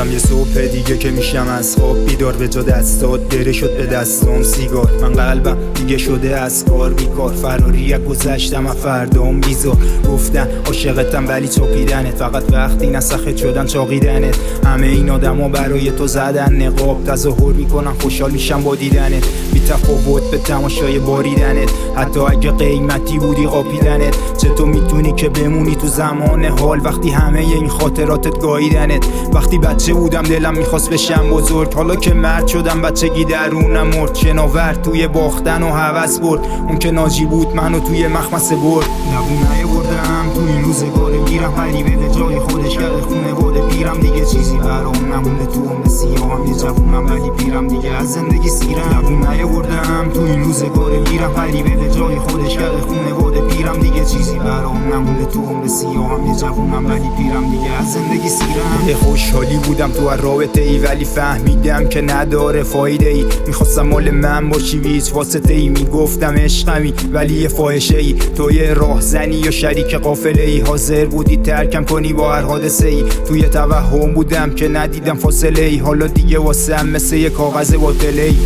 میدونستم یه صبح دیگه که میشم از خواب بیدار، به جا دستات بره شد به دستام سیگار. من قلبم دیگه شده از کار بیکار، فراری گذشتم از فردام بیزار. گفتن عاشقتم ولی چاقیدنت، فقط وقتی نسخت شدن چاقیدنت. همه این آدما برای تو زدن نقاب، تظاهر میکنن خوشحال میشم با دیدنت. بی تفاوت به تماشای باریدنت، حتی اگه قیمتی بودی قاپیدنت. چطور میتونی که بمونی تو زمان حال وقتی همه این خاطراتت گاییدنت؟ وقتی بچه بودم دلم میخواست بشم بزرگ، حالا که مرد شدم بچگی درونم مرد. شناور توی باختن و هوس برد، اون که ناجی بود منو توی مخمسه برد. نبونه بردم تو این روزگاره، میرم غریبه به جای خودش کرده خونه باده پیرم. دیگه چیزی برام نمونده تو عمر سیاهم، یه جوونم ولی پیرم دیگه از زندگی سیرم. نبونه بردم تو این روزگاره، میرم غریبه به جای خودش کرده خونه باده پیرم. دیگه چیزی برام نمونده تو عمر سیاهم، یه جوونم ولی پیرم دیگه از زندگی سیرم. خوشحالی بودم تو رابطه ای ولی فهمیدم که نداره فایده ای. میخواستم مال من باشی و هیچ واسطه ای، میگفتم عشقمی ولی یه فاحشه ای. توی راهزنی یا شریک قافله ای، حاضر بودی ترکم کنی با هر حادثه ای. توی توهم بودم که ندیدم فاصله ای، حالا دیگه واسم مثل یه کاغذ باطله ای.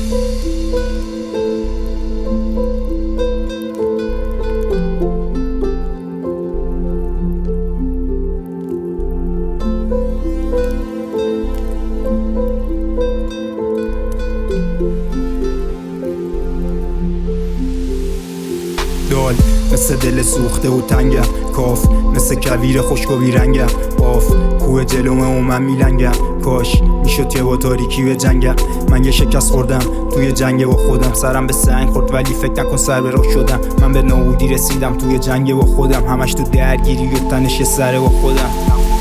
مثل دل سوخته و تنگم، کاف مثل کویر خشک و بیرنگم. باف کوه جلومه و من میلنگم، کاش میشد یه با تاریکی به جنگم. من یه شکست خوردم توی جنگ با خودم، سرم به سنگ خورد ولی فکر نکن سر به راه شدم. من به نابودی رسیدم توی جنگ با خودم، همش تو درگیری و تنش سر با خودم.